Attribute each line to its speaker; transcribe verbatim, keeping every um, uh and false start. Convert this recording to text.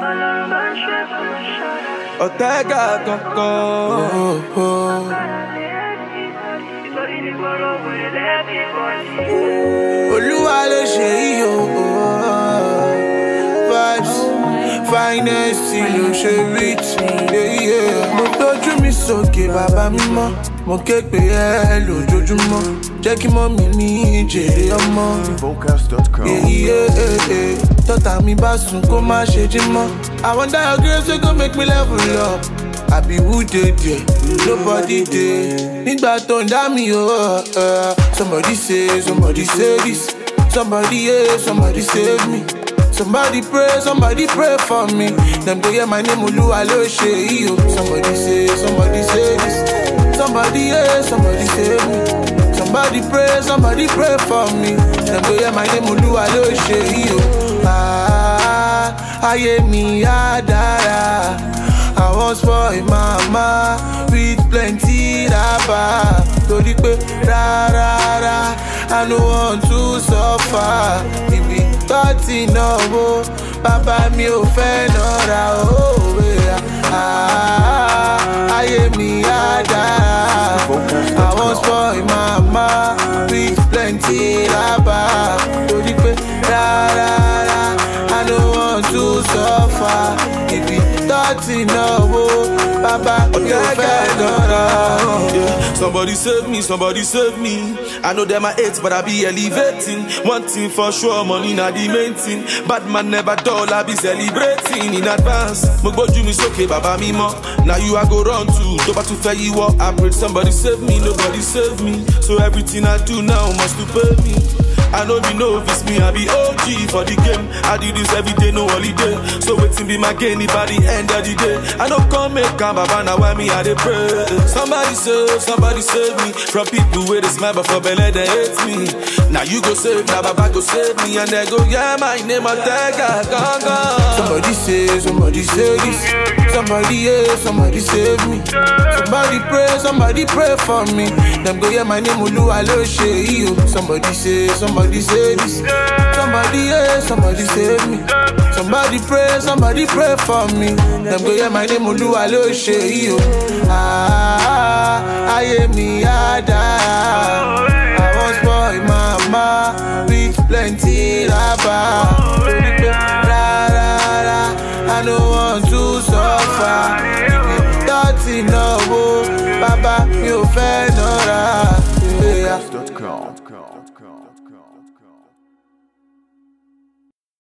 Speaker 1: Ortega Coco. Oh, oh. Olúwa ló ṣe yìí o. Vibes, finest ló ṣe reach. Mo gbójú mi sókè bàbá mímọ́, mo ké pè ẹ́ lójoojúmọ́. Jẹ́ kí mọ́mì mi jèrè ọmọ.
Speaker 2: vocals dot com.
Speaker 1: Tọ́tà mi bá sùn kó má ṣe jí mọ́. I wonder your grace wey go make me level up. I be who dey there, nobody dey. Nígbà tó ń dá mi o, uh, somebody say, somebody say this. Somebody yeah, somebody save me. Somebody pray, somebody pray for me. Them go hear my name, Olúwa ló ṣe yìí o. Somebody say, somebody say this. Somebody yeah, somebody save me. Somebody pray, somebody pray for me. Them go hear my name, Olúwa ló ṣe yìí o. Ah, ayé mi á dára. I was for a mama with plenty raba. Torí pé rárá, I no want to suffer. Ibi tọ́tì náà wo, bàbá mi ò fẹ́ nọ́ra òwe. Ayé mi á dára. I was for a mama with plenty raba. Torí pé rárá, I no want to suffer. Ibi tọ́tì náà wo, bàbá mi ò fẹ́ nọ́ra.
Speaker 3: Somebody save me, somebody save me. I know them I hate, but I be elevating. One thing for sure, money not the main thing. Bad man never dull, I be celebrating in advance. Mogboju mi soke, baba mi mo. Now you I go run to, to back to fair you up. I pray somebody save me, nobody save me. So everything I do now must to pay me. I know be novice, me I be O G for the game. I do this every day, no holiday. So waiting be my gain by the end of the day. I don't come make come, baba now why me I dey pray. Somebody save, somebody save me from people where they smile but for belly they hate me. Now you go save, now baba go save me and they go yeah my name Ortega Coco.
Speaker 1: Somebody say, somebody say this. Somebody yeah, somebody save me. Somebody pray, somebody pray for me. Them go yeah my name Olúwa ló ṣe yìí o. Somebody say, somebody say this. Somebody yeah, somebody save me. Somebody pray, somebody pray for me. Them go yeah my name Olúwa ló ṣe yìí o. Ah, ayé mi á dára. I was born mama with plenty raba.